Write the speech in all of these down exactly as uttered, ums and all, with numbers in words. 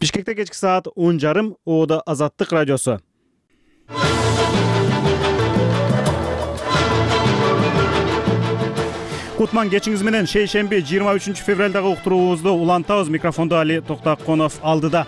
Бишкекте кечки саат он жарым, Оодо Азаттык радиосу. Кутман кечиңиз менен шейшемби жыйырма үчүнчү февралдагы уктуруубузду улантабыз. Микрофондо Али Токтаконов алдыда.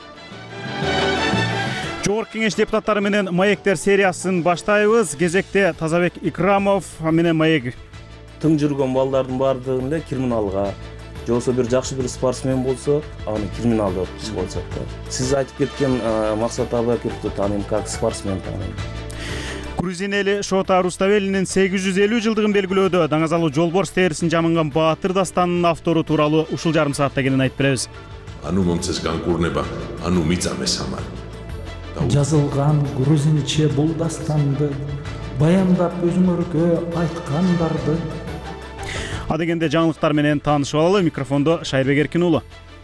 Жогорку кеңеш депутаттары менен маектер сериясын баштайбыз. Кезекте Тазабек Икрамов менен маек. Тың жүргөн балдардын баардыгын эле криминалга, же болбосо бир жакшы бир спортсмен болсо, аны криминалга чыгып атышат да. Сиз айтып кеткен Максат Абакировду тааныйм, как спортсмен тааныйм. Грузин эли Шота Руставелинин сегиз жүз элүү жылдыгын белгилөөдө Даңазалуу Жолборс терисин жамынган Баатыр дастанынын автору тууралуу ушул жарым саатта кенен айтып беребиз. Ану момцес гангурнеба, ану мицаме самар. Жазылган грузинче бул дастанды баяндап өзүңөргө айткандарды. Адегенде жаңылыктар менен таанышып алалы. Микрофондо Шайырбек Эркин уулу.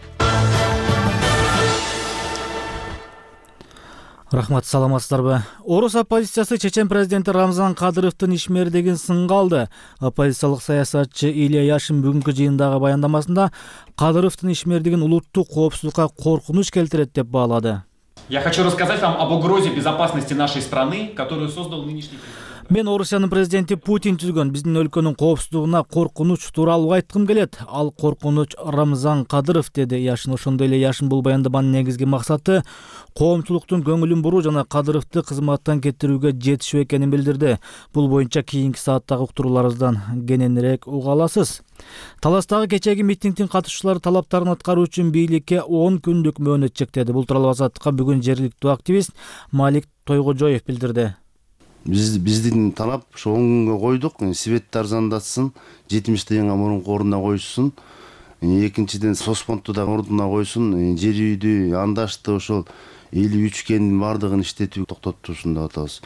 Рахмат, саламатсыздарбы? Орус оппозициясы Чечен президенти Рамзан Кадыровдун ишмердигин сынга алды. Оппозициялык саясатчы Илья Яшин бүгүнкү жыйындагы баяндамасында Кадыровдун ишмердигин улуттук коопсуздукка коркунуч келтирет деп баалады. Я хочу рассказать вам об угрозе безопасности нашей страны, которую создал нынешний президент. Мен Орусиянын президенти Путин түзгөн биздин өлкөнүн коопсуздугуна коркунуч тууралуу айткым келет. Ал коркунуч Рамзан Кадыров, деди Яшин. Ошондой эле Яшин бул баяндаманын негизги максаты коомчулуктун көңүлүн буруу жана Кадыровду кызматтан кетирүүгө жетишүү экенин билдирди. Бул боюнча кийинки сааттагы уктурууларыбыздан кененирээк уга аласыз. Таластагы кечеги митингдин катышуучулары талаптарын аткаруу үчүн бийликке он күндүк мөөнөт чектеди. Бул тууралуу Азаттыкка бүгүн жергиликтүү активист Малик Тойгожоев билдирди. Биз биздин талап ошо он күнгө койдук. Светти арзандатсын, жетимиш тыйынга мурунку ордуна койсун. Экинчиден Соспонту да ордуна койсун. Жер үйдү, андашты ошол элүү үч кендин бардыгын иштетүүгө токтотуусун деп атабыз,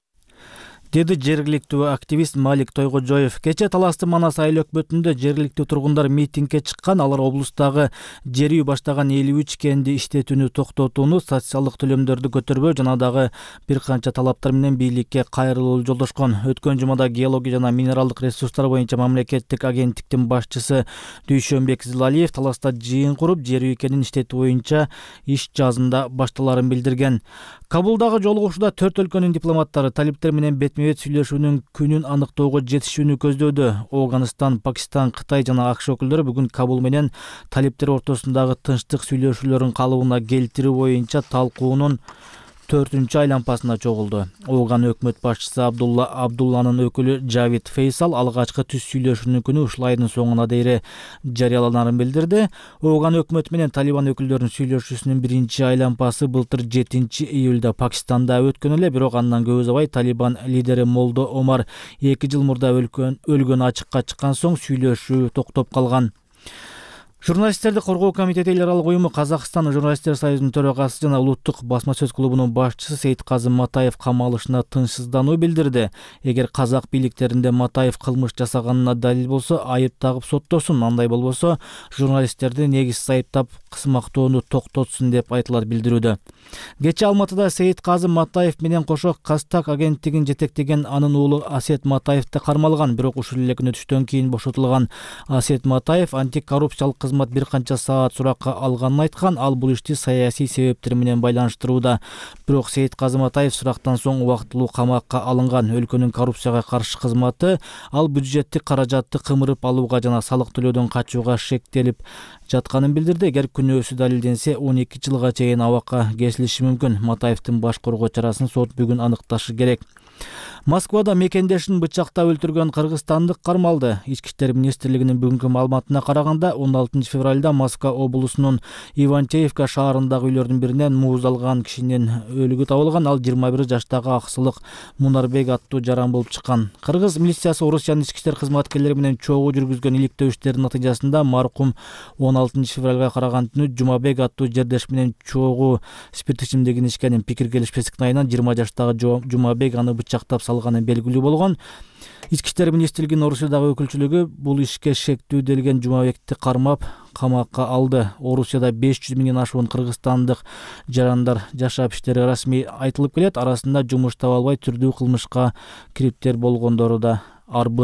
деди жергиликтүү активист Малик Тойгожоев. Кече Таластын Манас айыл өкмөтүндө жергиликтүү тургундар митингге чыккан. Алар облустагы жер үй баштаган элүү үч кенди иштетүүнү токтотууну, социалдык төлөмдөрдү көтөрбөө жана дагы бир канча талаптар менен бийликке кайрылуу жолдошкон. Өткөн жумада геология жана минералдык ресурстар боюнча мамлекеттик агенттиктин башчысы Дүйшөнбек Зилалиев Таласта жыйын куруп, жер үй кенин иштетүү боюнча иш жазында башталарын билдирген. Кабулдагы жолугушууда төрт өлкөнүн дипломаттары талиптер менен бетме-бет сүйлөшүүнүн күнүн аныктоого жетишүүнү көздөөдү. Афганистан, Пакистан, Кытай жана АКШ өкүлдөрү бүгүн Кабул менен талиптер ортосундагы тынчтык сүйлөшүүлөрүн калыбына келтирүү боюнча талкуунун төртүнчү айлампасына чогулду. Афган өкмөт башчысы Абдулла Абдулланын өкүлү Жавид Фейсал алгачкы түз сүйлөшүүнүн күнү ушул айдын соңуна дейре жарыяланарын билдирди. Афган өкмөтү менен Талибан өкүлдөрүнүн сүйлөшүүсүнүн биринчи айлампасы былтыр жетинчи июлда Пакистанда өткөн эле, бирок андан көп убай Талибан лидери Молдо Омар эки жыл мурда өлгөн ачыкка чыккан соң сүйлөшүү токтоп калган. Журналисттерди коргоо комитети эл аралык уюму Казакстан журналисттер союзунун төрагасы жана улуттук басма сөз клубунун башчысы Сейитказы Матаев камалышына тынчсыздануу билдирди. Эгер казак бийликтеринде Матаев кылмыш жасаганына далил болсо, айып тагып соттосун, андай болбосо журналисттерди негизсиз айыптап кысмактоону токтотсун деп айтылат билдирүүдө. Кече Алматыда Сейитказы Матаев менен кошо Кастак агенттигин жетектеген анын уулу Асет Матаев да кармалган, бирок ушул эле күнү түштөн кийин бошотулган. Асет Матаев антикоррупциялык кызмат бир канча саат суракка алганын айткан. Ал бул ишти саясий себептер менен байланыштырууда. Бирок Сейитказы Матаев сурактан соң убактылуу камакка алынган. Өлкөнүн коррупцияга каршы кызматы ал бюджеттик каражатты кымырып алууга жана салык төлөөдөн качууга шектелип жатканын билдирди. Эгер күнөөсү далилденсе, он эки жылга чейин абакка кесилиши мүмкүн. Матаевдин баш коргоо чарасын сот бүгүн аныкташы керек. Москвада мекендешин бычактап өлтүргөн кыргызстандык кармалды. Ички иштер министрлигинин бүгүнкү маалыматына караганда, он алтынчы февралда Москва облусунун Ивантеевка шаарындагы үйлөрдүн биринен мууздалган кишинин өлүгү табылган. Ал жыйырма бир жаштагы Аксылык Мунарбек аттуу жаран болуп чыккан. Кыргыз милициясы Орусиянын ички иштер кызматкерлери менен чогуу жүргүзгөн иликтөө иштеринин натыйжасында маркум он алтынчы февралга караган түнү Жумабек аттуу жердеш менен чогуу спирт ичимдигин ичкенин пикир келишпестиктин айынан жыйырма жаштагы Жумабек аны бычактап салганы белгилүү болгон. Ички иштер министрлигинин Орусиядагы өкүлчүлүгү бул ишке шектүү делген Жумабекти кармап камакка алды. Орусияда беш жүз миңден ашуун кыргызстандык жарандар жашап иштери расмий айтылып келет. Арасында жумуш таба албай түрдүү кылмышка кириптер болгондору да арбын.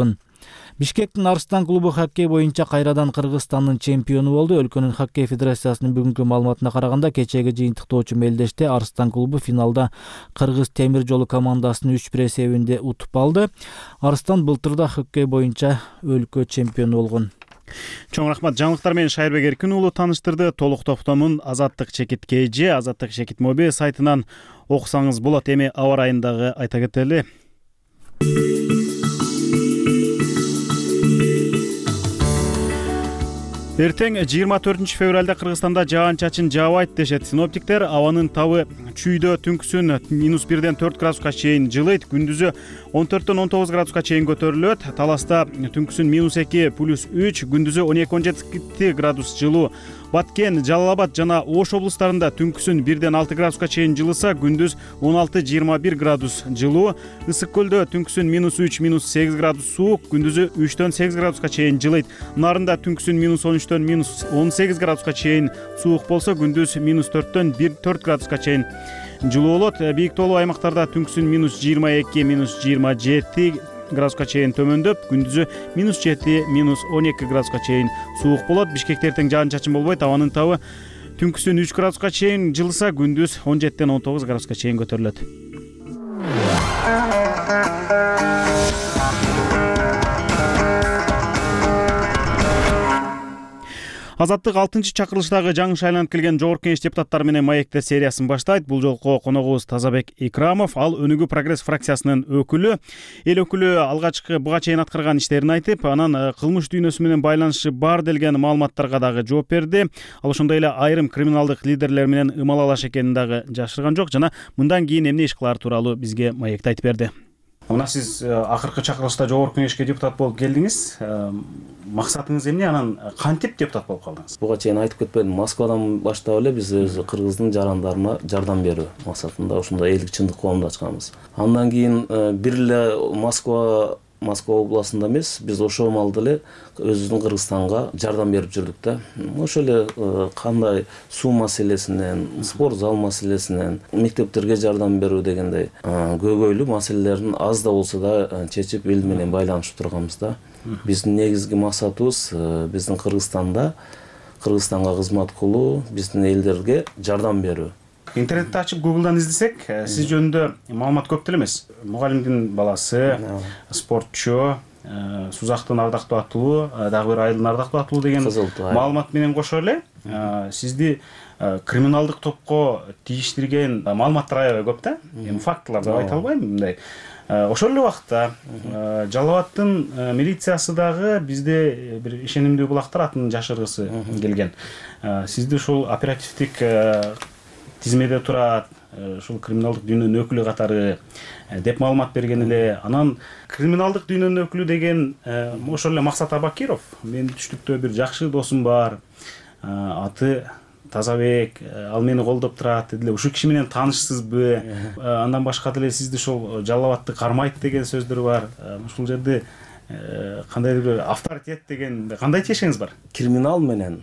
Бишкектин Арыстан клубу хоккей боюнча кайрадан Кыргызстандын чемпиону болду. Өлкөнүн хоккей федерациясынын бүгүнкү маалыматына караганда, кечеги жыйынтыктоочу мелдеште Арыстан клубу финалда Кыргыз темир жолу командасын үч бир эсебинде утуп алды. Арыстан былтыр да хоккей боюнча өлкө чемпиону болгон. Чоң рахмат. Жаңылыктар менен Шайырбек Эркин уулу таныштырды. Толук топтомун Азаттык чекит кж, Азаттык чекит моби сайтынан окусаңыз болот. Эми аба ырайындагы айта кетели. Эртең жыйырма төртүнчү февралда Кыргызстанда жаан-чачын жаабайт дешет синоптиктер. Абанын табы чүйдө түнкүсүн минус бирден төрт градуска чейин жылыйт, күндүзү он төрттөн он тогуз градуска чейин көтөрүлөт. Таласта түнкүсүн минус эки плюс үч, күндүзү он эки он жети градус жылуу. Баткен, Жалал-Абад жана Ош облустарында түнкүсүн бирден алты градуска чейин жылыса, күндүз он алты жыйырма бир градус жылуу. Ысык көлдө түнкүсүн минус үч минус сегиз градус суук, күндүзү үчтөн сегиз градуска чейин жылыйт. Нарында түнкүсүн минус он үчтөн минус он сегиз градуска чейин суук болсо, күндүз минус төрттөн төрт градуска чейин жылуу болот. Бийик тоолуу аймактарда түнкүсүн минус жыйырма эки минус жыйырма жети градуска чейин төмөндөп, күндүзү минус жети минус он эки градуска чейин суук болот. Бишкекте эртең жаан-чачын болбойт. Абанын табы түнкүсүн үч градуска чейин жылыса, күндүз он жетиден он тогуз градуска чейин көтөрүлөт. Азаттык алтынчы чакырылыштагы жаңы шайланып келген жогорку кеңеш депутаттары менен маектер сериясын баштайт. Бул жолку коногубуз Тазабек Икрамов. Ал Өнүгүү прогресс фракциясынын өкүлү. Эл өкүлү алгачкы буга чейин аткарган иштерин айтып, анан кылмыш дүйнөсү менен байланышы бар делген маалыматтарга дагы жооп берди. Ал ошондой эле айрым криминалдык лидерлер менен ымалалаш экенин дагы жашырган жок жана мындан кийин эмне иш кылаар тууралуу бизге маекти айтып берди. Мына сиз акыркы чакырылышта жогорку кеңешке депутат болуп келдиңиз. Максатыңыз эмне? Анан кантип депутат болуп калдыңыз? Буга чейин айтып кетпедим. Москвадан баштап эле биз өз Кыргыздын жарандарына жардам берүү максатында ушундай элдик чындык коомду ачканбыз. Андан кийин бир эле Москва Москва областында эмес, биз ошол маалда эле өзүбүздүн Кыргызстанга жардам берип жүрдүк да. Ошол эле кандай суу маселесинен, спорт зал маселесинен, мектептерге жардам берүү дегендей көйгөйлүү маселелерин аз да болсо да чечип эл менен байланышып турганбыз да. Биздин негизги максатыбыз биздин Кыргызстанда Кыргызстанга кызмат кылуу, биздин элдерге жардам берүү. Интернетте ачып Google'дан издесек, сиз жөнүндө маалымат көп деле эмес. Мугалимдин баласы, спортчу, Сузактын ардактуу атылуу, дагы бир Айылдын ардактуу атылуу деген маалымат менен кошо эле сизди криминалдык топко тийиштирген маалыматтар аябай көп да. Эми фактылар деп айта албайм мындай. Ошол эле убакта Жалал-Абадтын милициясы дагы бизде бир ишенимдүү булактар атын жашыргысы келген. Сизди ушул оперативдик тизмеде турат, ушул криминалдык дүйнөнүн өкүлү катары деп маалымат берген эле. Анан криминалдык дүйнөнүн өкүлү деген ошол эле Максат Абакиров. Менин түштүктө бир жакшы досум бар. Аты Тазабек, ал мени колдоп турат деди эле. Ушул киши менен таанышсызбы? Андан башка деле сизди ошол Жалал-Абадты кармайт деген сөздөр бар. Ушул жерде кандайдыр бир авторитет деген кандай чечимиңиз бар? Криминал менен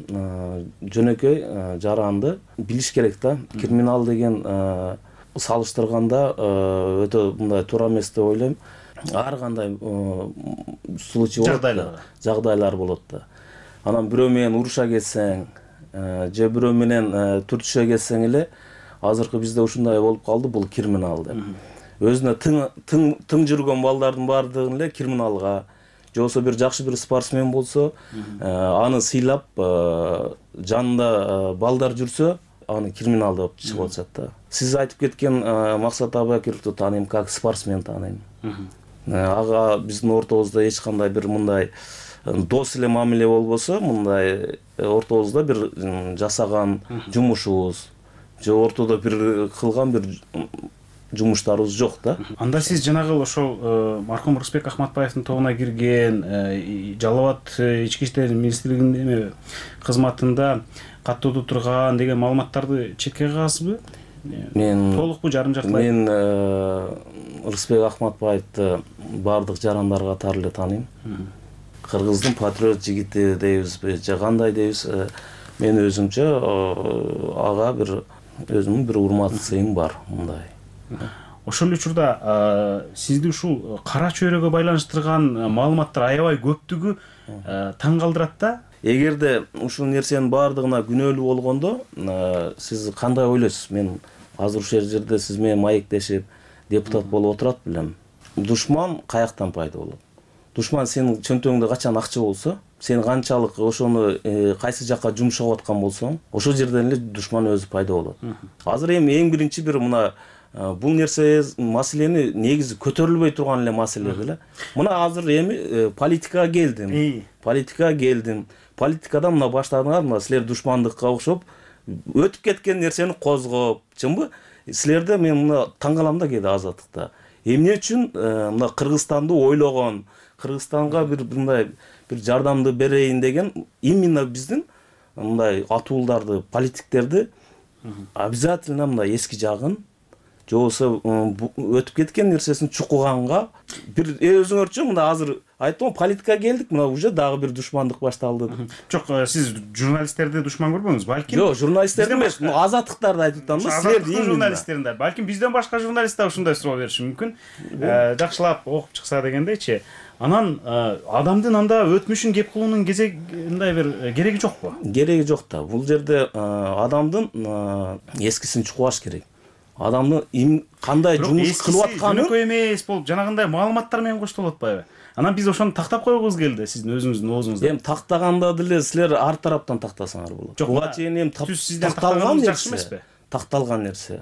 жөнөкөй жаранды билиш керек да. Криминал деген салыштырганда өтө мындай туура эмес деп ойлойм. Ар кандай случай болот, жагдайлар болот да. Анан бирөө менен уруша кетсең, же бирөө менен түртүшө кетсең эле, азыркы бизде ушундай болуп калды, бул криминал деп. Өзүнө тың тың жүргөн балдардын баардыгын эле криминалга, же болбосо бир жакшы бир спортсмен болсо, аны сыйлап, жанында балдар жүрсө, аны криминал деп чыгып атышат да. Сиз айтып кеткен Максат Абакировду тааныйм, как спортсмен тааныйм. Ага биздин ортобузда эч кандай бир мындай дос эле мамиле болбосо, мындай ортобузда бир жасаган жумушубуз, же ортодо бир кылган бир жумуштарыбыз жок да. Анда сиз жанагы ошол мархум Рысбек Ахматбаевдин тобуна кирген, Жалал-Абад ички иштер министрлигинин кызматында каттоодо турган деген маалыматтарды четке кагасызбы? Мен толукпу жарым жактылай? Мен Рысбек Ахматбаевди бардык жарандар катары эле тааныйм. Кыргыздын патриот жигити дейбизби, же кандай дейбиз, мен өзүмчө ага бир өзүмдүн бир урмат сыйым бар мындай. ошол учурда сизди ушул кара чөйрөгө байланыштырган маалыматтар аябай көптүгү таң калтырат да. Эгерде ушул нерсенин баардыгына күнөөлүү болгондо сиз кандай ойлойсуз? Мен азыр ушул жерде сиз менен маектешип депутат болуп отурат билем. Душман каяктан пайда болот? Душман сенин чөнтөгүңдө качан акча болсо, сен канчалык ошону кайсы жакка жумшап аткан болсоң, ошол жерден эле душман өзү пайда болот. Азыр эми эң биринчи бир мына бул нерсе маселени негизи көтөрүлбөй турган эле маселе эле. Мына азыр эми политикага келдим. Политикага келдим. Политикадан мына баштадыңар, мына силер душмандыкка окшоп өтүп кеткен нерсени козгоп, чынбы? Силерде мен мына таң калам да кээде Азаттыкта. Эмне үчүн мына Кыргызстанды ойлогон, Кыргызстанга бир мындай бир жардамды берейин деген именно биздин мындай атуулдарды, политиктерди обязательно мындай эски жагын же болбосо өтүп кеткен нерсесин чукуганга бир өзүңөрчө мына азыр айттым, политикага келдик, мына уже дагы бир душмандык башталды. Жок, сиз журналисттерди душман көрбөңүз, балким. Жок, журналисттерди эмес, азаттыктарды айтып атам да, силерди журналисттеринде. Балким бизден башка журналист да ушундай суроо бериши мүмкүн. Жакшылап окуп чыкса дегендейчи. Анан адамдын анда өтмүшүн кеп кылуунун кезеги мындай бир кереги жокпу? Кереги жок да. Бул жерде адамдын эскисин чукубаш керек. Адамдын кандай жумуш кылып атканын жөнөкөй эмес болуп, жанагындай маалыматтар менен коштолуп атпайбы? Анан биз ошону тактап койгубуз келди сиздин өзүңүздүн оозуңузда. Эми тактаганда деле силер ар тараптан тактасаңар болот. Буга чейин эми такталган жакшы эмеспи? Такталган нерсе.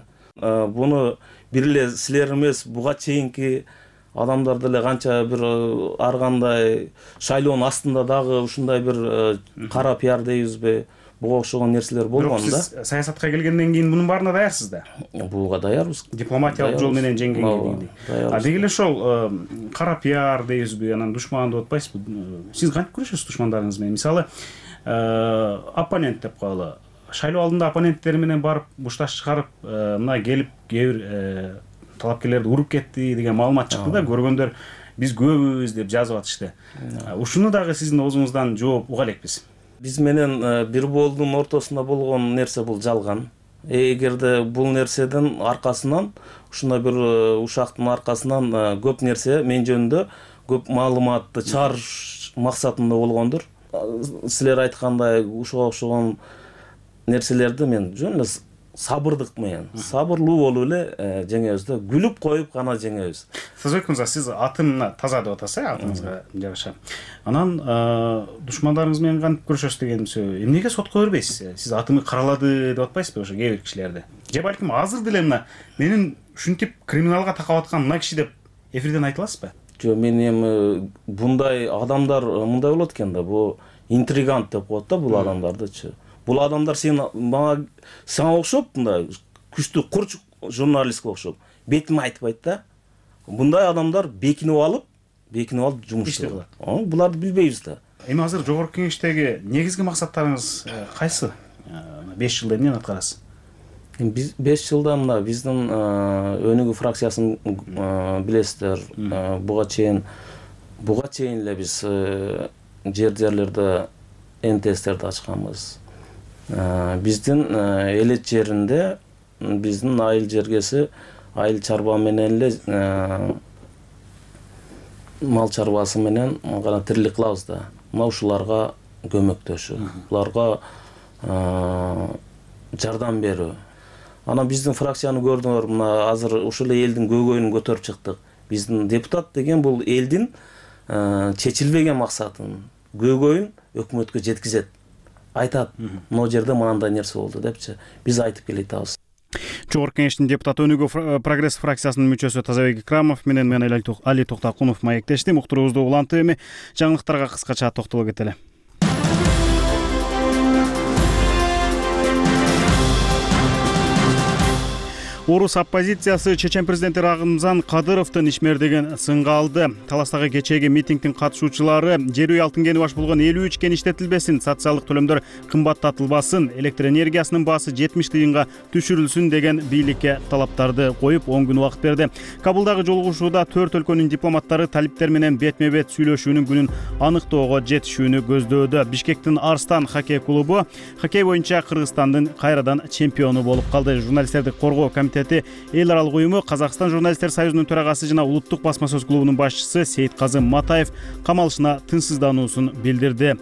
Буну бир эле силер эмес, буга чейинки адамдар деле канча бир ар кандай шайлоонун астында дагы ушундай бир кара пиар дейбизби? Буга окшогон нерселер болгон да. Сиз саясатка келгенден кийин мунун баарына даярсыз да? Буга даярбыз. Дипломатиялык жол менен жеңгенге дегендей. А деги эле ошол кара пиар дейбизби, анан душман деп атпайсызбы? Сиз кантип күрөшөсүз душмандарыңыз менен? Мисалы, оппонент деп коелу. Шайлоо алдында оппоненттери менен барып бушташ чыгарып, мына келип кээ бир талапкерлерди уруп кетти деген маалымат чыкты да, көргөндөр биз көбүбүз деп жазып атышты. Ушуну дагы сиздин оозуңуздан жооп уга элекпиз. Биз менен бир болдун ортосунда болгон нерсе бул жалган. Эгерде бул нерседен аркасынан, ушундай бир ушактын аркасынан көп нерсе мен жөнүндө көп маалыматты чыгарыш максатында болгондур. Силер айткандай ушуга окшогон нерселерди мен жөн эле сабырдык менен, сабырлуу болуп эле жеңебиз да, күлүп коюп гана жеңебиз. Сазбек мырза, сиз атымына таза деп атасыз, атыңызга жараша. Анан душмандарыңыз менен кантип күрөшөсүз деген сөз. Эмнеге сотко бербейсиз? Сиз атымы каралады деп атпайсызбы ошо кээ бир кишилерди? Же балким азыр деле мына менин ушинтип криминалга такап аткан мына киши деп эфирден айта аласызбы? Жок, мен эми мындай адамдар мындай болот экен да, бул интригант деп коет да бул адамдардычы. Бул адамдар сен мага сага окшоп мындай күчтүү курч журналистке окшоп бетиме айтпайт да. Мындай адамдар бекинип алып, бекинип алып жумуш кылат. Буларды билбейбиз да. Эми азыр жогорку кеңештеги негизги максаттарыңыз кайсы? беш жылда эмнени аткарасыз? Биз беш жылда мына биздин өнүгүү фракциясын билесиздер. Буга чейин буга чейин эле биз жер жерлерде НТСтерди ачканбыз. Биздин элет жеринде биздин айыл жергеси айыл чарба менен эле мал чарбасы менен гана тирилик кылабыз да. Мына ушуларга көмөктөшүү, буларга жардам берүү. Анан биздин фракцияны көрдүңөр, мына азыр ушул элдин көйгөйүн көтөрүп чыктык. Биздин депутат деген бул элдин чечилбеген максатын, көйгөйүн өкмөткө жеткизет. Айтат, мына жерде мындай нерсе болду депчи. Биз айтып келе атабыз. Жогорку кеңештин депутаты Өнүгүү прогресс фракциясынын мүчөсү Тазабек Икрамов менен мен Али Токтакунов маектештим. Уктуруубузду улантып эми жаңылыктарга кыскача токтоло кетели. Орус оппозициясы Чечен президенти Рамзан Кадыровдун ишмердигин сынга алды. Таластагы кечээги митингдин катышуучулары жер үй алтын баш болгон элүү үч кен иштетилбесин, социалдык төлөмдөр кымбаттатылбасын, электр энергиясынын баасы жетимиш тыйынга түшүрүлсүн деген бийликке талаптарды коюп он күн убакыт берди. Кабулдагы жолугушууда төрт өлкөнүн дипломаттары талиптер менен бетме-бет сүйлөшүүнүн күнүн аныктоого жетишүүнү көздөөдө. Бишкектин Арстан хоккей клубу хоккей боюнча Кыргызстандын кайрадан чемпиону болуп калды. Журналисттерди коргоо комитети комитети эл аралык уюму Казакстан журналисттер союзунун төрагасы жана улуттук басма сөз клубунун башчысы Сейитказы Матаев камалышына тынчсыздануусун билдирди.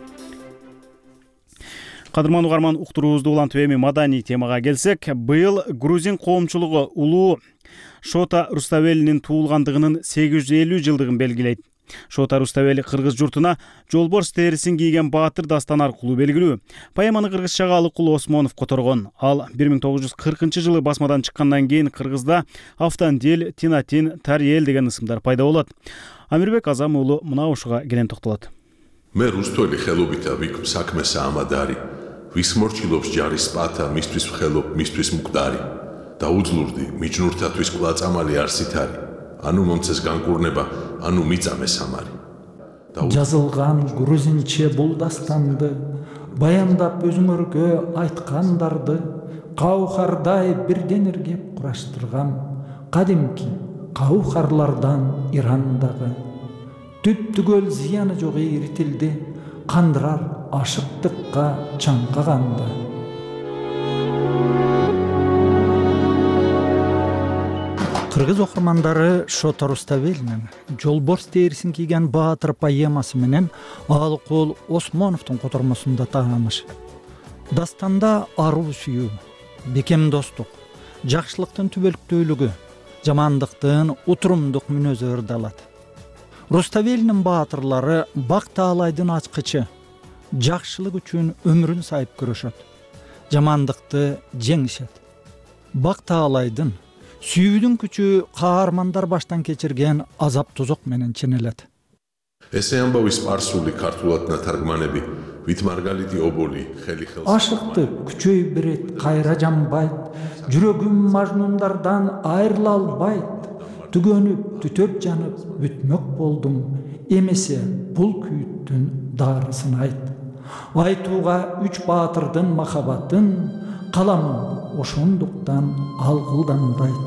Кадырман угарман, уктуруубузду улантып эми маданий темага келсек, быйыл грузин коомчулугу улуу Шота Руставелинин туулгандыгынын сегиз жүз элүү жылдыгын белгилейт. Шота Руставели кыргыз журтуна жолборс терисин кийген баатыр дастан аркылуу белгилүү. Поэманы кыргызчага Алыкул Осмонов которгон. Ал бир миң тогуз жүз кыркынчы жылы басмадан чыккандан кийин кыргызда Автандил, Тинатин, Тариел деген ысымдар пайда болот. Амирбек Азам уулу мына ушуга келен токтолот. მე რუსთველი ხელობითა ვიქ საქმე საამადარი ვის მორჩილობს ჯარის პათა მისთვის ხელობ მისთვის მკვდარი და უძლურდი მიჯნურთათვის კლაწამალი არსით არი ანუ მომცეს განკურნება ანუ მიწამე სამარი жазылган грузинче бул дастанды баяндап өзүңөргө айткандарды каухардай бирден иргеп кураштырган кадимки каухарлардан Ирандагы түп-түгөл зыяны жок иритилди кандырар ашыктыкка чаңкаганда. Кыргыз окурмандары Шота Руставелинин жолборс терисин кийген баатыр поэмасы менен Алыкул Осмоновдун котормосунда тааныш. Дастанда аруу сүйүү, бекем достук, жакшылыктын түбөлүктүүлүгү, жамандыктын утурумдук мүнөзү ырдалат. Руставелинин баатырлары Бак Таалайдын ачкычы, жакшылык үчүн өмүрүн сайып күрөшөт, жамандыкты жеңишет. Бак Таалайдын сүйүүдүн күчү каармандар баштан кечирген азап тозок менен ченелет. ესე ამბავი სპარსული ქართულად ნათარგმანები ვით მარგალიტი ობოლი ხელი ხელს ашыкты күчөй берет кайра жамбайт, жүрөгүм мажнундардан айрыла албайт, түгөнүп түтөп жанып бүтмөк болдум, эмесе бул күйүттүн дарысын айт. Айтууга үч баатырдын махабатын каламын ошондуктан алгылдандайт.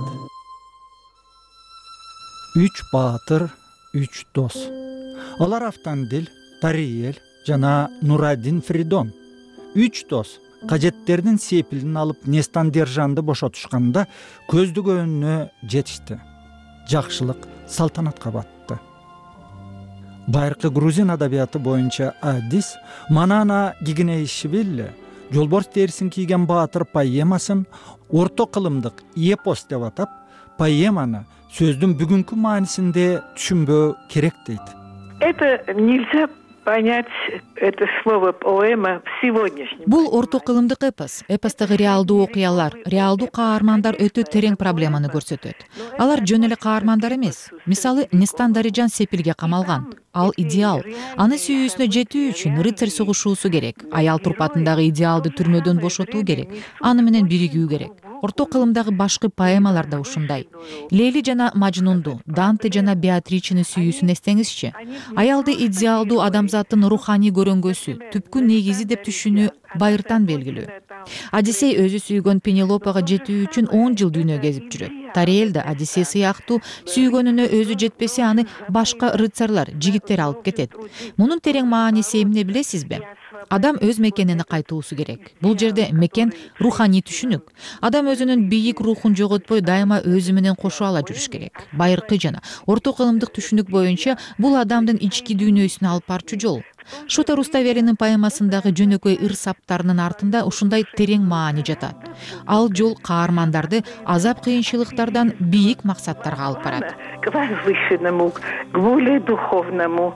Үч баатыр, үч дос. Алар Автандил, Тариел жана Нурадин Фридон. Үч дос кажеттердин сепилин алып Нестан Держанды бошотушканда көздөгөнүнө жетишти. Жакшылык салтанатка батты. Байыркы грузин адабияты боюнча адис Манана Гигинеишвили жолборс терисин кийген баатыр поэмасын орто кылымдык эпос деп атап, поэманы сөздүн бүгүнкү маанисинде түшүнбөө керек дейт. Это нельзя понять это слово поэма в сегодняшнем. Бул орто кылымдык эпос. Эпостогу реалдуу окуялар, реалдуу каармандар өтө терең проблеманы көрсөтөт. Алар жөн эле каармандар эмес. Мисалы, Нестан Дарижан сепилге камалган. Ал идеал. Аны сүйүүсүнө жетүү үчүн рыцарь согушуусу керек. Аял турпатындагы идеалды түрмөдөн бошотуу керек. Аны менен биригүү керек. Орто кылымдагы башкы поэмалар да ушундай. Лейли жана Мажнунду, Данте жана Беатричени сүйүүсүн эстеңизчи. Аялды идеалдуу адамзаттын руханий көрөнгөсү, түпкү негизи деп түшүнүү байыртан белгилүү. Одиссей өзү сүйгөн Пенелопага жетүү үчүн он жыл дүйнө кезип жүрөт. Тариел да Одиссей сыяктуу сүйгөнүнө өзү жетпесе аны башка рыцарлар, жигиттер алып кетет. Мунун терең мааниси эмне билесизби? Адам өз мекенине кайтуусу керек. Бул жерде мекен руханий түшүнүк. Адам өзүнүн бийик рухун жоготпой дайыма өзү менен кошо ала жүрүш керек. Байыркы жана орто кылымдык түшүнүк боюнча бул адамдын ички дүйнөсүнө алып барчу жол. Шота Руставелинин поэмасындагы жөнөкөй ыр саптарынын артында ушундай терең маани жатат. Ал жол каармандарды азап кыйынчылыктардан бийик максаттарга алып барат. К возвышенному, к более духовному.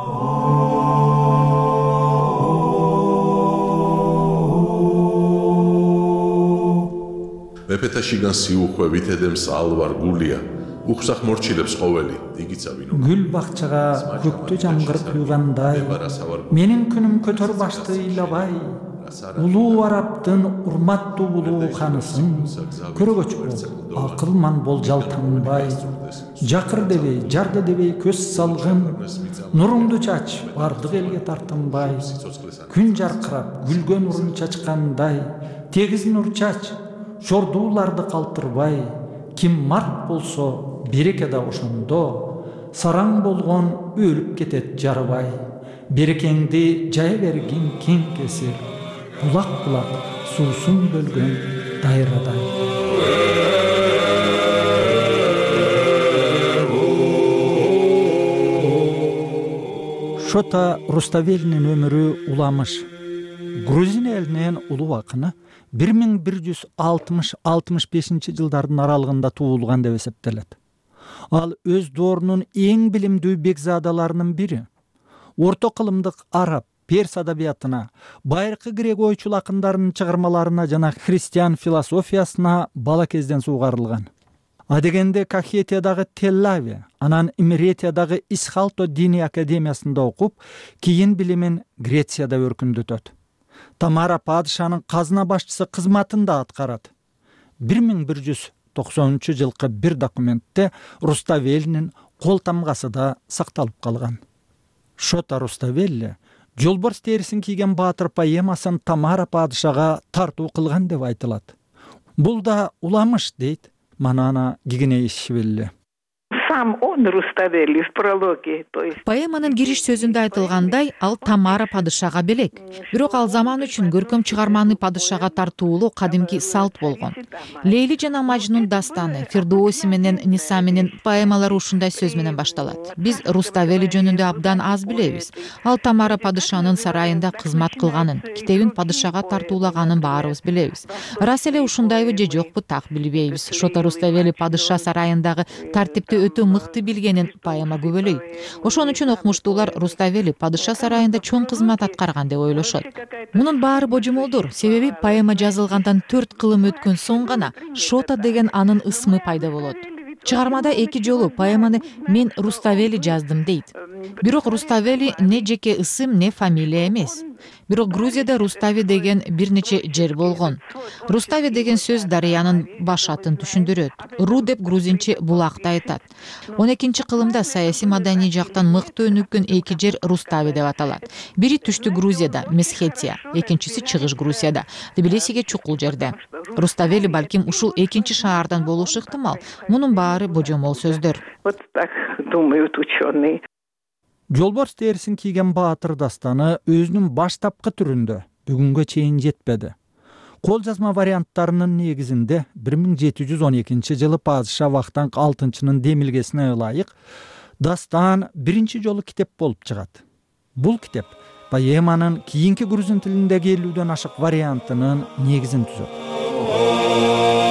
მეფეთა შიგან სიუხვევით ედემს ალვარ გულია უხსახ მორჩილებს ყოველი იგიცა ვინო Гүл бакчага көктө жамгыр куйгандай менин күнүм көтөр башты ыйлабай улуу араптын урматтуу улуу ханысын көрөгөч бол акылман болжал танбай жакыр дебей жарды дебей көз салгын нуруңду чач бардык элге тартынбай күн жаркырап гүлгө нурун чачкандай тегиз нур чач шордууларды калтырбай ким март болсо береке да ошондо сараң болгон өлүп кетет жарыбай берекеңди жая бергин кең кесир булак булак суусун бөлгөн дайрадай Шота Руставелинин өмүрү уламыш. Грузин элинин улуу акыны бир миң бир жүз алтымыш алтымыш бешинчи жылдардын аралыгында туулган деп эсептелет. Ал өз доорунун эң билимдүү бекзадаларынын бири. Орто кылымдык араб, перс адабиятына, байыркы грек ойчул акындарынын чыгармаларына жана христиан философиясына бала кезден сугарылган. Адегенде Кахетиядагы Теллави, анан Имретиядагы Исхалто диний академиясында окуп, кийин билимин Грецияда өркүндөтөт. Тамара падышанын казына башчысы кызматын да аткарат. бир миң бир жүз токсонунчу жылкы бир документте Руставелинин кол тамгасы да сакталып калган. Шота Руставели жолборс терисин кийген баатыр поэмасын Тамара падышага тартуу кылган деп айтылат. Бул да уламыш дейт Манана Гигинеишвили. Сам он Руставели в прологе, то есть Поэманын кириш сөзүндө айтылгандай, ал Тамара падышага белек. Бирок ал заман үчүн көркөм чыгарманы падышага тартуулуу кадимки салт болгон. Лейли жана Мажнун дастаны, Фирдоуси менен Ниса менен поэмалары ушундай сөз менен башталат. Биз Руставели жөнүндө абдан аз билебиз. Ал Тамара падышанын сарайында кызмат кылганын, китебин падышага тартуулаганын баарыбыз билебиз. Рас эле ушундайбы же жокпу так билбейбиз. Шота Руставели падыша сарайындагы тартипти өтө мыкты билгенин поэма күбөлөйт. Ошон үчүн окумуштуулар Руставели падыша сарайында чоң кызмат аткарган деп ойлошот. Мунун баары божомолдор, себеби поэма жазылгандан төрт кылым өткөн соң гана Шота деген анын ысмы пайда болот. Чыгармада эки жолу поэманы мен Руставели жаздым дейт. Бирок Руставели не жеке ысым, не фамилия эмес. Бирок Грузияда Рустави деген бир нече жер болгон. Рустави деген сөз дарыянын баш атын түшүндүрөт. Ру деп грузинче булакты айтат. он экинчи кылымда саясий маданий жактан мыкты өнүккөн эки жер Рустави деп аталат. Бири түштүк Грузияда, Месхетия, экинчиси чыгыш Грузияда, Тбилисиге чукул жерде. Руставели балким ушул экинчи шаардан болушу ыктымал. Мунун баары божомол сөздөр. вот так думают ученые. Жолборс терисин кийген баатыр дастаны өзүнүн баштапкы түрүндө бүгүнгө чейин жетпеди. Кол жазма варианттарынын негизинде бир миң жети жүз он экинчи жылы падыша Вахтанг алтынчынын демилгесине ылайык дастан биринчи жолу китеп болуп чыгат. Бул китеп поэманын кийинки грузин тилиндеги элүүдөн ашык вариантынын негизин түзөт.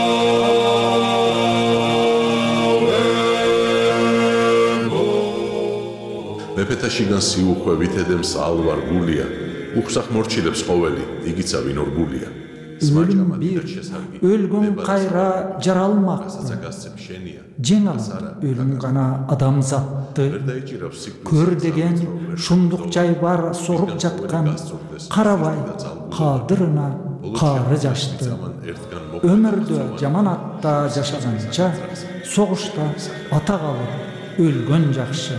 მეფეთა შიგან სიუხვევით ედემს ალვარ გულია, უხსახ მორჩილებს ყოველი, იგიცა ვინ ორგულია. Өлүм бир, өлгөн кайра жаралмакты. Жеңал өлүм гана адамзатты. Көр деген шундук жай бар соруп жаткан. Карабай кадырына кары жашты. Өмүрдө жаманатта жашаганча, согушта ата калып өлгөн жакшы.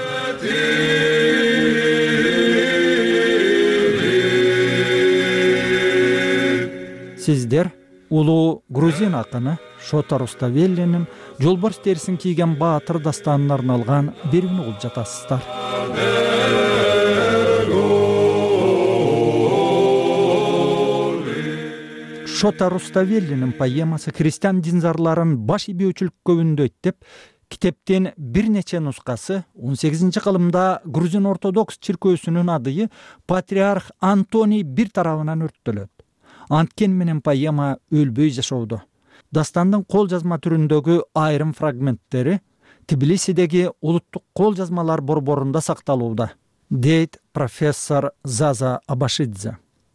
Сиздер улуу грузин акыны Шота Руставелинин жолборс терисин кийген баатыр дастанына арналган берүүнү угуп жатасыздар. Шота Руставелинин поэмасы христиан динзарларын баш ийбөөчүлүккө үндөйт деп китептен бир нече нускасы он сегизинчи кылымда грузин ортодокс чиркөөсүнүн адыйы патриарх Антоний бир тарабынан өрттөлөт. Анткен менен поэма өлбөй жашоодо. Дастандын кол жазма түрүндөгү айрым фрагменттери Тбилисидеги улуттук кол жазмалар борборунда сакталууда, дейт профессор Заза Абашидзе.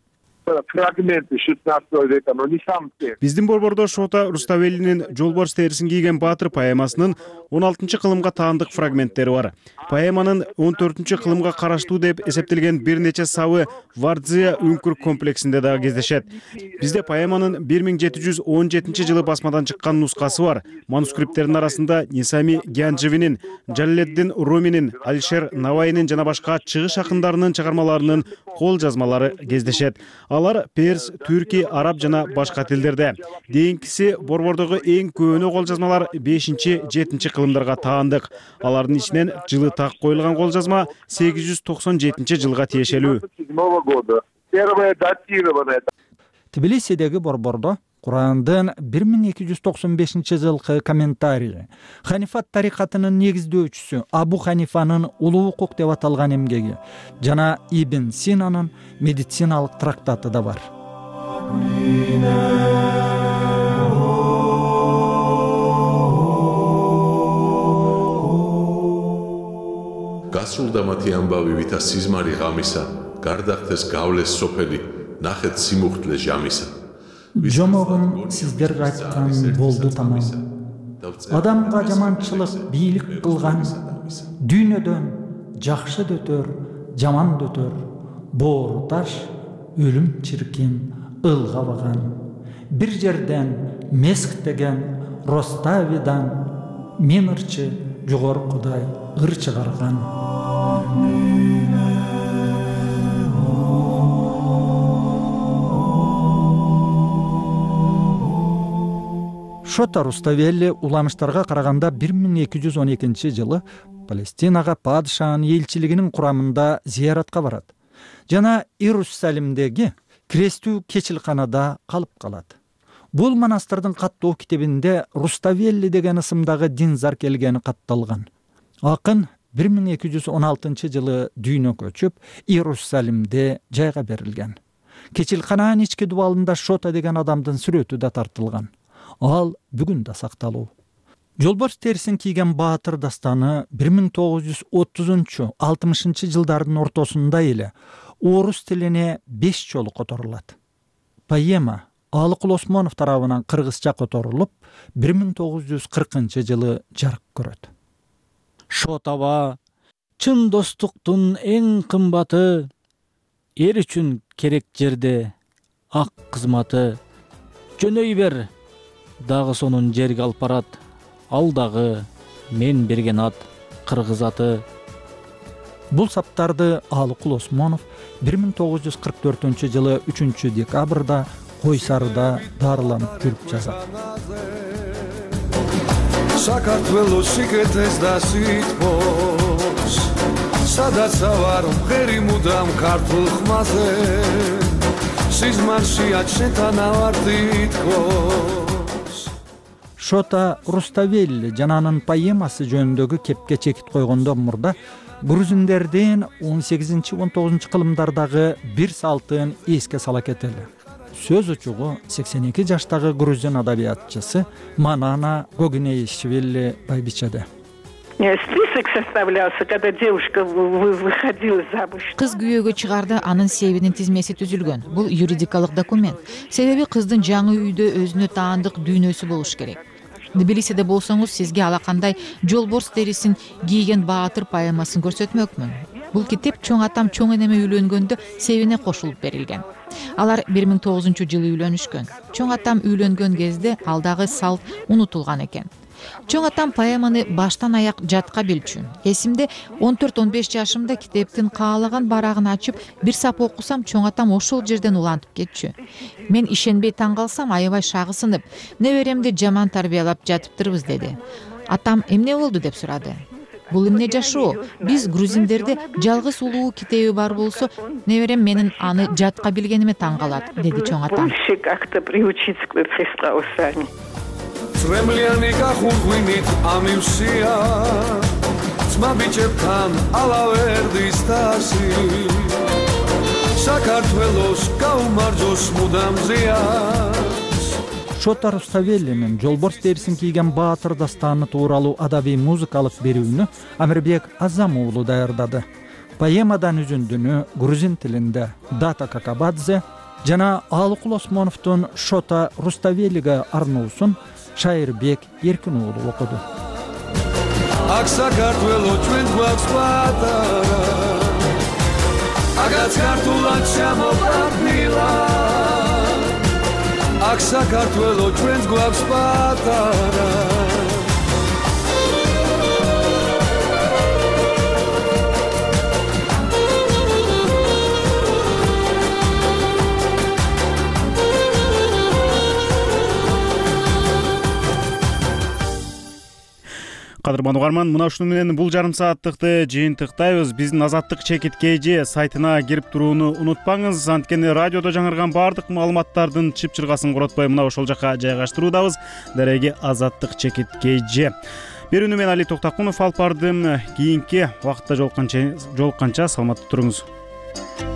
Биздин борбордо Шота Руставелинин жолборс терисин кийген баатыр поэмасынын он алтынчы кылымга таандык фрагменттери бар. Поэманын он төртүнчү кылымга караштуу деп эсептелген бир нече сабы Вардзия үңкүр комплексинде дагы кездешет. Бизде поэманын бир миң жети жүз он жетинчи жылы басмадан чыккан нускасы бар. Манускрипттердин арасында Нисами Гянжевинин, Жалледдин Руминин, Алишер Навайнин жана башка чыгыш акындарынын чыгармаларынын кол жазмалары кездешет. Алар перс, түрки, араб жана башка тилдерде. Дейинкиси борбордогу эң көөнү кол жазмалар бешинчи жетинчи кылымдарга таандык. Алардын ичинен жылы так коюлган кол жазма сегиз жүз токсон жетинчи жылга тиешелүү. Тбилисидеги борбордо Курандын бир миң эки жүз токсон бешинчи жылкы комментарийи, Ханифат тарикатынын негиздөөчүсү Абу Ханифанын улуу укук деп аталган эмгеги жана Ибн Синанын медициналык трактаты да бар. გასრულდა მათი ამბავი, ვითა სიზმარი ღამისა, გარდახდეს გავლეს სოფელი, ნახეთ სიმუხტლე ჟამისა. Жомогун сиздерге айткан болду тамам. Адамга жаманчылык бийлик кылган, дүйнөдөн жакшы дөтөр, жаман дөтөр, боору таш, өлүм чиркин ылгабаган. Бир жерден месх деген Роставидан мен ырчы жогоркудай ыр чыгарган. Шота Руставели уламыштарга караганда бир миң эки жүз он экинчи жылы Палестинага падышанын элчилигинин курамында зияратка барат жана Иерусалимдеги крестүү кечилканада калып калат. Бул монастырдын каттоо китебинде Руставели деген ысымдагы динзар келгени катталган. Акын бир миң эки жүз он алтынчы жылы дүйнө көчүп, Иерусалимде жайга берилген. Кечилкананын ички дубалында Шота деген адамдын сүрөтү да тартылган. Ал бүгүн да сакталуу. Жолборс терисин кийген баатыр дастаны бир миң тогуз жүз отузунчу алтымышынчы жылдардын ортосунда эле орус тилине беш жолу которулат. Поэма Алыкул Осмонов тарабынан кыргызча которулуп, бир миң тогуз жүз кыркынчы жылы жарык көрөт. Шотаба чын достуктун эң кымбаты, эр үчүн керек жерде ак кызматы. Жөнөй бер, дагы сонун жерге алып барат, ал дагы мен берген ат кыргыз аты. Бул саптарды Алыкул Осмонов бир миң тогуз жүз кырк төртүнчү жылы үчүнчү декабрда Кой Сарыда дарыланып жүрүп жазат. საქართველოს სიკეთეს და სიტყვოს, სადაც ავარ მღერი მუდამ ქართულ ხმაზე, სიზმარშია შენთან ავარ თითქოს. Шота Руставели жананын поэмасы жөнүндөгү кепке чекит койгондо мурда грузиндердин он сегизинчи он тогузунчу кылымдардагы бир салтын эске сала кетели. Сөз учугу сексен эки жаштагы грузин адабиятчысы Манана Гогинеишвили Байбичеде. Список составлялся, когда девушка выходила замуж. Кыз күйөөгө чыгарды, анын себебинин тизмеси түзүлгөн. Бул юридикалык документ. Себеби кыздын жаңы үйдө өзүнө таандык дүйнөсү болуш керек. Тбилисиде болсоңуз, сизге алакандай жолборс терисин кийген баатыр поэмасын көрсөтмөкмүн. Бул китеп чоң атам чоң энеме үйлөнгөндө себине кошулуп берилген. Алар бир миң тогузунчу жылы үйлөнүшкөн. Чоң атам үйлөнгөн кезде алдагы салт унутулган экен. Чоң атам поэманы баштан аяк жатка билчү. Эсимде он төрт он беш жашымда китептин каалаган барагын ачып, бир сап окусам, чоң атам ошол жерден улантып кетчү. Мен ишенбей таң калсам, аябай шагысынып, неберемди жаман тарбиялап жатыптырбыз деди. Атам эмне болду деп сурады. Бул эмне жашоо? Биз грузиндерде жалгыз улуу китеби бар болсо, неберем менин аны жатка билгениме таң калат, деди чоң атам. Цремлიანი გახურგვინით ამივსია ძმა ბიჭებთან ალავერდის თასი საქართველოს გაუმარჯოს მუდამზეა. Шота Руставелинин жолборс терисин кийген баатыр дастаны тууралуу адабий музыкалык берүүнү Амирбек Азам уулу даярдады. Поэмадан үзүндүнү грузин тилинде Дата Какабадзе жана Алыкул Осмоновдун Шота Руставелиге арноосун Шайырбек Эркин уулу окуду. Ак საქართველო ჩვენ გვაქვს პატარა აგაც ქართულად ჩამოყრდნილა Ак საქართველო ჩვენ გვაქვს პატარა Кадырман угарман, мына ушуну менен бул жарым сааттыкты жыйынтыктайбыз. Биздин Азаттык чекит kg сайтына кирип турууну унутпаңыз. Анткени радиодо жаңырган баардык маалыматтардын чып-чыргасын коротпой мына ошол жака жайгаштыруудабыз. Дареги Азаттык чекит kg. Берүүнү мен Али Токтакунов алып бардым. Кийинки убакытта жолукканча саламатта туруңуз.